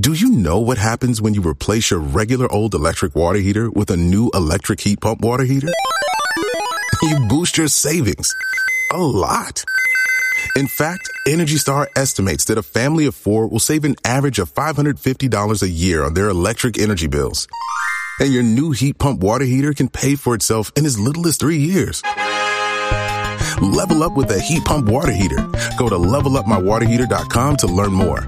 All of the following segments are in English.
Do you know what happens when you replace your regular old electric water heater with a new electric heat pump water heater? You boost your savings a lot. In fact, Energy Star estimates that a family of 4 will save an average of $550 a year on their electric energy bills. And your new heat pump water heater can pay for itself in as little as 3 years. Level up with a heat pump water heater. Go to levelupmywaterheater.com to learn more.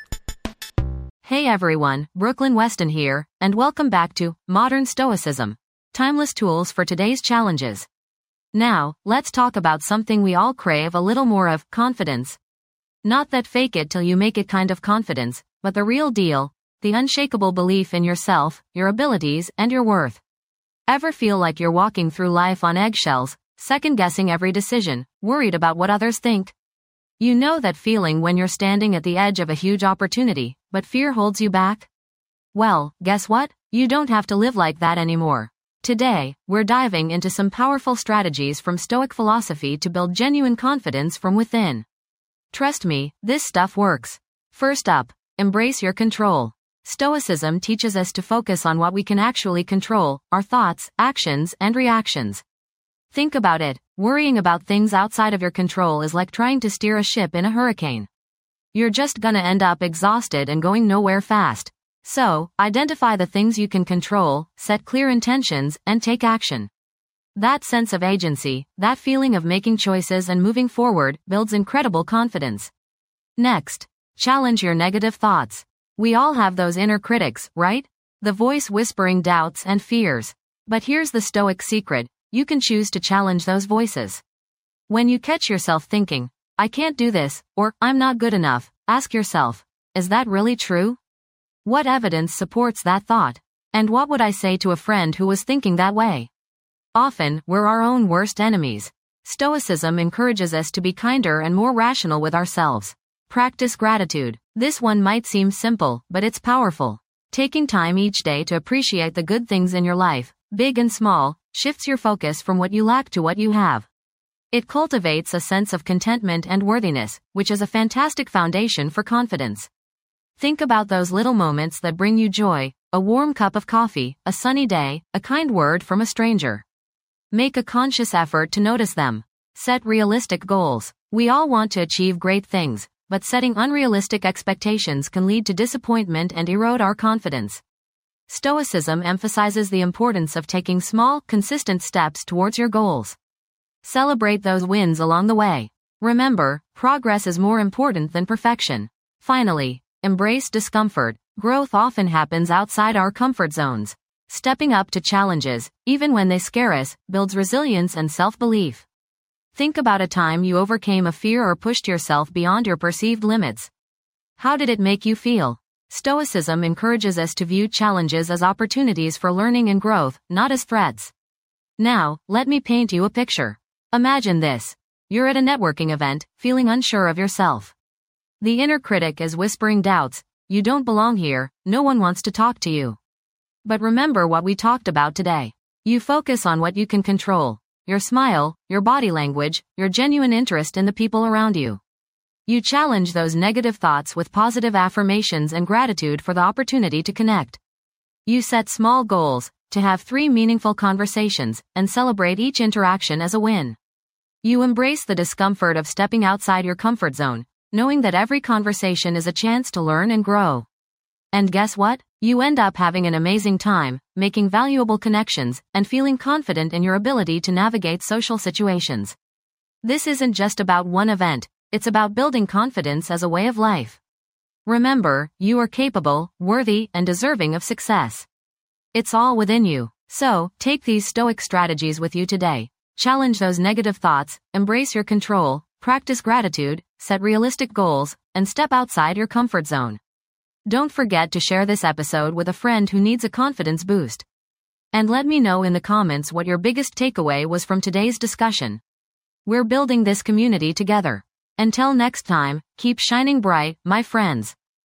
Hey everyone, Brooklyn Weston here, and welcome back to Modern Stoicism, timeless tools for today's challenges. Now, let's talk about something we all crave a little more of, confidence. Not that fake it till you make it kind of confidence, but the real deal, the unshakable belief in yourself, your abilities, and your worth. Ever feel like you're walking through life on eggshells, second-guessing every decision, worried about what others think? You know that feeling when you're standing at the edge of a huge opportunity, but fear holds you back? Well, guess what? You don't have to live like that anymore. Today, we're diving into some powerful strategies from Stoic philosophy to build genuine confidence from within. Trust me, this stuff works. First up, embrace your control. Stoicism teaches us to focus on what we can actually control, our thoughts, actions, and reactions. Think about it, worrying about things outside of your control is like trying to steer a ship in a hurricane. You're just gonna end up exhausted and going nowhere fast. So, identify the things you can control, set clear intentions, and take action. That sense of agency, that feeling of making choices and moving forward, builds incredible confidence. Next, challenge your negative thoughts. We all have those inner critics, right? The voice whispering doubts and fears. But here's the Stoic secret, you can choose to challenge those voices. When you catch yourself thinking, I can't do this, or I'm not good enough, ask yourself, is that really true? What evidence supports that thought? And what would I say to a friend who was thinking that way? Often, we're our own worst enemies. Stoicism encourages us to be kinder and more rational with ourselves. Practice gratitude. This one might seem simple, but it's powerful. Taking time each day to appreciate the good things in your life, big and small, shifts your focus from what you lack to what you have. It cultivates a sense of contentment and worthiness, which is a fantastic foundation for confidence. Think about those little moments that bring you joy, a warm cup of coffee, a sunny day, a kind word from a stranger. Make a conscious effort to notice them. Set realistic goals. We all want to achieve great things, but setting unrealistic expectations can lead to disappointment and erode our confidence. Stoicism emphasizes the importance of taking small, consistent steps towards your goals. Celebrate those wins along the way. Remember, progress is more important than perfection. Finally, embrace discomfort. Growth often happens outside our comfort zones. Stepping up to challenges, even when they scare us, builds resilience and self-belief. Think about a time you overcame a fear or pushed yourself beyond your perceived limits. How did it make you feel? Stoicism encourages us to view challenges as opportunities for learning and growth, not as threats. Now, let me paint you a picture. Imagine this. You're at a networking event, feeling unsure of yourself. The inner critic is whispering doubts, you don't belong here, no one wants to talk to you. But remember what we talked about today. You focus on what you can control, your smile, your body language, your genuine interest in the people around you. You challenge those negative thoughts with positive affirmations and gratitude for the opportunity to connect. You set small goals, to have 3 meaningful conversations, and celebrate each interaction as a win. You embrace the discomfort of stepping outside your comfort zone, knowing that every conversation is a chance to learn and grow. And guess what? You end up having an amazing time, making valuable connections, and feeling confident in your ability to navigate social situations. This isn't just about one event, it's about building confidence as a way of life. Remember, you are capable, worthy, and deserving of success. It's all within you. So, take these Stoic strategies with you today. Challenge those negative thoughts, embrace your control, practice gratitude, set realistic goals, and step outside your comfort zone. Don't forget to share this episode with a friend who needs a confidence boost. And let me know in the comments what your biggest takeaway was from today's discussion. We're building this community together. Until next time, keep shining bright, my friends.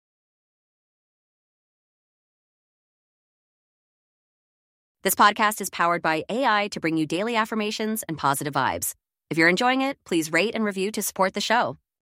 This podcast is powered by AI to bring you daily affirmations and positive vibes. If you're enjoying it, please rate and review to support the show.